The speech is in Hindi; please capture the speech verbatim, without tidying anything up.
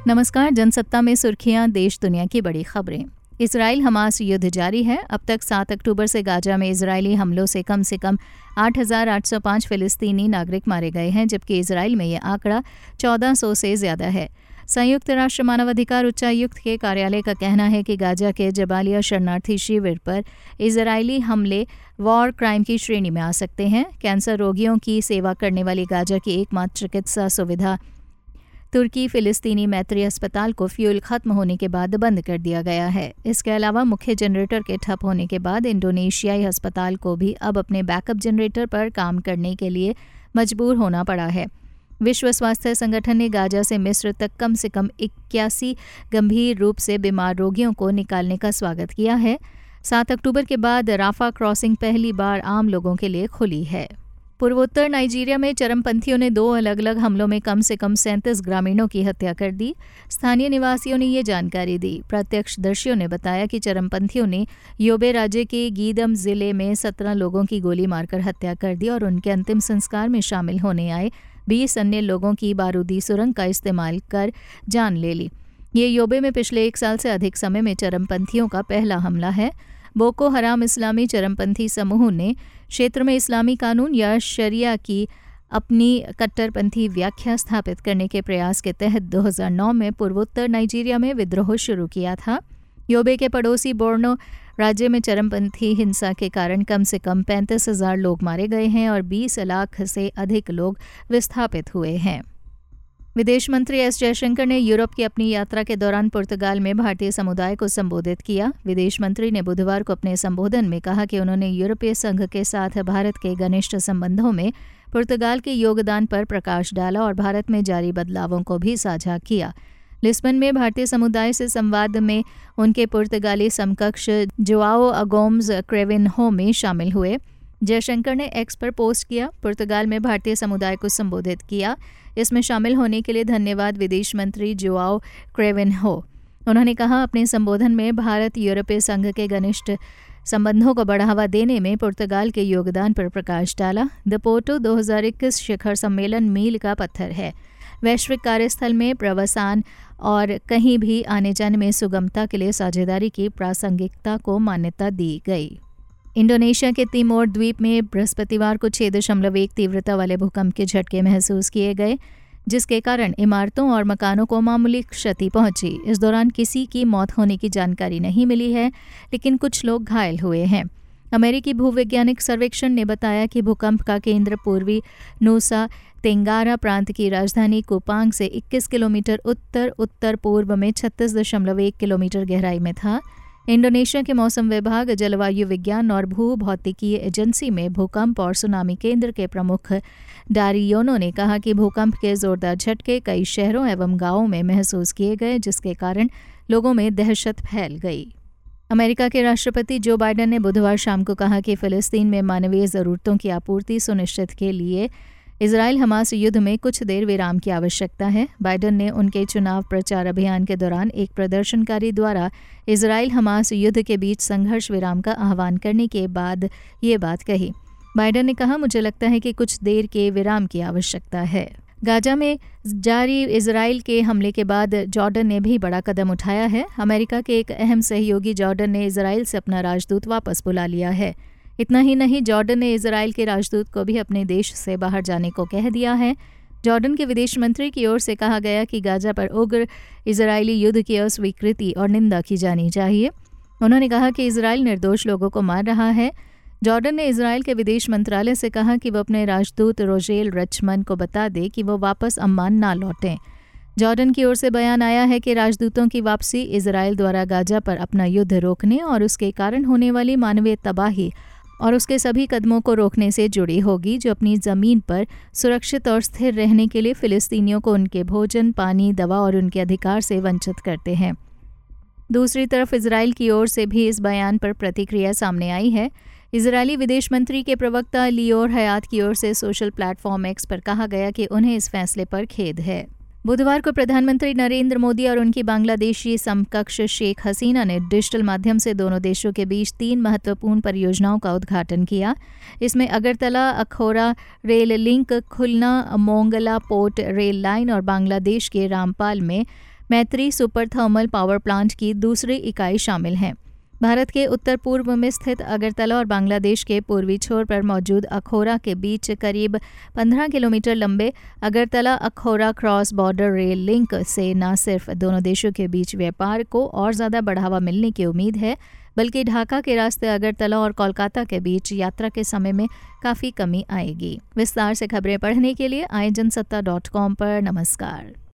नमस्कार। जनसत्ता में सुर्खियां, देश दुनिया की बड़ी खबरें। इजराइल हमास युद्ध जारी है। अब तक सात अक्टूबर से गाजा में इजरायली हमलों से कम से कम आठ हज़ार आठ सौ पाँच फिलिस्तीनी नागरिक मारे गए हैं, जबकि इजराइल में यह आंकड़ा चौदह सौ से ज्यादा है। संयुक्त राष्ट्र मानवाधिकार उच्चायुक्त के कार्यालय का कहना है कि गाजा के जबालिया शरणार्थी शिविर पर इजरायली हमले वॉर क्राइम की श्रेणी में आ सकते हैं। कैंसर रोगियों की सेवा करने वाली गाजा की एकमात्र चिकित्सा सुविधा तुर्की फिलिस्तीनी मैत्री अस्पताल को फ्यूल खत्म होने के बाद बंद कर दिया गया है। इसके अलावा मुख्य जनरेटर के ठप होने के बाद इंडोनेशियाई अस्पताल को भी अब अपने बैकअप जनरेटर पर काम करने के लिए मजबूर होना पड़ा है। विश्व स्वास्थ्य संगठन ने गाजा से मिस्र तक कम से कम इक्यासी गंभीर रूप से बीमार रोगियों को निकालने का स्वागत किया है। सात अक्टूबर के बाद राफा क्रॉसिंग पहली बार आम लोगों के लिए खुली है। पूर्वोत्तर नाइजीरिया में चरमपंथियों ने दो अलग अलग हमलों में कम से कम सैंतीस ग्रामीणों की हत्या कर दी। स्थानीय निवासियों ने ये जानकारी दी। प्रत्यक्षदर्शियों ने बताया कि चरमपंथियों ने योबे राज्य के गीदम जिले में सत्रह लोगों की गोली मारकर हत्या कर दी और उनके अंतिम संस्कार में शामिल होने आए बीस अन्य लोगों की बारूदी सुरंग का इस्तेमाल कर जान ले ली। ये योबे में पिछले एक साल से अधिक समय में चरमपंथियों का पहला हमला है। बोको हराम इस्लामी चरमपंथी समूह ने क्षेत्र में इस्लामी कानून या शरिया की अपनी कट्टरपंथी व्याख्या स्थापित करने के प्रयास के तहत दो हज़ार नौ में पूर्वोत्तर नाइजीरिया में विद्रोह शुरू किया था। योबे के पड़ोसी बोर्नो राज्य में चरमपंथी हिंसा के कारण कम से कम पैंतीस हजार लोग मारे गए हैं और बीस लाख से अधिक लोग विस्थापित हुए हैं। विदेश मंत्री एस जयशंकर ने यूरोप की अपनी यात्रा के दौरान पुर्तगाल में भारतीय समुदाय को संबोधित किया। विदेश मंत्री ने बुधवार को अपने संबोधन में कहा कि उन्होंने यूरोपीय संघ के साथ भारत के घनिष्ठ संबंधों में पुर्तगाल के योगदान पर प्रकाश डाला और भारत में जारी बदलावों को भी साझा किया। लिस्बन में भारतीय समुदाय से संवाद में उनके पुर्तगाली समकक्ष जोआओ अगोम्स क्रेविन्हो में शामिल हुए। जयशंकर ने एक्स पर पोस्ट किया, पुर्तगाल में भारतीय समुदाय को संबोधित किया। इसमें शामिल होने के लिए धन्यवाद विदेश मंत्री जोआओ क्रेविन्हो। उन्होंने कहा, अपने संबोधन में भारत यूरोपीय संघ के घनिष्ठ संबंधों को बढ़ावा देने में पुर्तगाल के योगदान पर प्रकाश डाला। द पोर्टो दो हज़ार इक्कीस शिखर सम्मेलन मील का पत्थर है। वैश्विक कार्यस्थल में प्रवसान और कहीं भी आने जाने में सुगमता के लिए साझेदारी की प्रासंगिकता को मान्यता दी गई। इंडोनेशिया के तिमोर द्वीप में बृहस्पतिवार को छह दशमलव एक तीव्रता वाले भूकंप के झटके महसूस किए गए, जिसके कारण इमारतों और मकानों को मामूली क्षति पहुंची। इस दौरान किसी की मौत होने की जानकारी नहीं मिली है, लेकिन कुछ लोग घायल हुए हैं। अमेरिकी भूवैज्ञानिक सर्वेक्षण ने बताया कि भूकंप का केंद्र पूर्वी नूसा तेंगारा प्रांत की राजधानी कुपांग से इक्कीस किलोमीटर उत्तर उत्तर पूर्व में छत्तीस दशमलव एक किलोमीटर गहराई में था। इंडोनेशिया के मौसम विभाग, जलवायु विज्ञान और भू भौतिकीय एजेंसी में भूकंप और सुनामी केंद्र के प्रमुख डारियोनो ने कहा कि भूकंप के जोरदार झटके कई शहरों एवं गांवों में महसूस किए गए, जिसके कारण लोगों में दहशत फैल गई। अमेरिका के राष्ट्रपति जो बाइडेन ने बुधवार शाम को कहा कि फिलिस्तीन में मानवीय जरूरतों की आपूर्ति सुनिश्चित के लिए इजराइल हमास युद्ध में कुछ देर विराम की आवश्यकता है। बाइडेन ने उनके चुनाव प्रचार अभियान के दौरान एक प्रदर्शनकारी द्वारा इजराइल हमास युद्ध के बीच संघर्ष विराम का आह्वान करने के बाद ये बात कही। बाइडेन ने कहा, मुझे लगता है कि कुछ देर के विराम की आवश्यकता है। गाजा में जारी इजराइल के हमले के बाद जॉर्डन ने भी बड़ा कदम उठाया है। अमेरिका के एक अहम सहयोगी जॉर्डन ने इजराइल से अपना राजदूत वापस बुला लिया है। इतना ही नहीं, जॉर्डन ने इजराइल के राजदूत को भी अपने देश से बाहर जाने को कह दिया है। जॉर्डन के विदेश मंत्री की ओर से कहा गया कि गाजा पर उग्र इजरायली युद्ध की अस्वीकृति और निंदा की जानी चाहिए। उन्होंने कहा कि इजराइल निर्दोष लोगों को मार रहा है। जॉर्डन ने इजराइल के विदेश मंत्रालय से कहा कि वो अपने राजदूत रोजेल रचमन को बता दे कि वो वापस अम्मान ना लौटें। जॉर्डन की ओर से बयान आया है कि राजदूतों की वापसी इजराइल द्वारा गाजा पर अपना युद्ध रोकने और उसके कारण होने वाली मानवीय तबाही और उसके सभी कदमों को रोकने से जुड़ी होगी, जो अपनी ज़मीन पर सुरक्षित और स्थिर रहने के लिए फिलिस्तीनियों को उनके भोजन, पानी, दवा और उनके अधिकार से वंचित करते हैं। दूसरी तरफ इजराइल की ओर से भी इस बयान पर प्रतिक्रिया सामने आई है। इजरायली विदेश मंत्री के प्रवक्ता लियोर हयात की ओर से सोशल प्लेटफॉर्म एक्स पर कहा गया कि उन्हें इस फैसले पर खेद है। बुधवार को प्रधानमंत्री नरेंद्र मोदी और उनकी बांग्लादेशी समकक्ष शेख हसीना ने डिजिटल माध्यम से दोनों देशों के बीच तीन महत्वपूर्ण परियोजनाओं का उद्घाटन किया। इसमें Agartala Akhaura rail link, Khulna Mongla port rail line और बांग्लादेश के रामपाल में मैत्री सुपर थर्मल पावर प्लांट की दूसरी इकाई शामिल है। भारत के उत्तर पूर्व में स्थित अगरतला और बांग्लादेश के पूर्वी छोर पर मौजूद अखौरा के बीच करीब पंद्रह किलोमीटर लंबे Agartala Akhaura cross border rail link से न सिर्फ दोनों देशों के बीच व्यापार को और ज़्यादा बढ़ावा मिलने की उम्मीद है, बल्कि ढाका के रास्ते अगरतला और कोलकाता के बीच यात्रा के समय में काफ़ी कमी आएगी। विस्तार से खबरें पढ़ने के लिए आए जनसत्ता डॉट कॉम पर नमस्कार।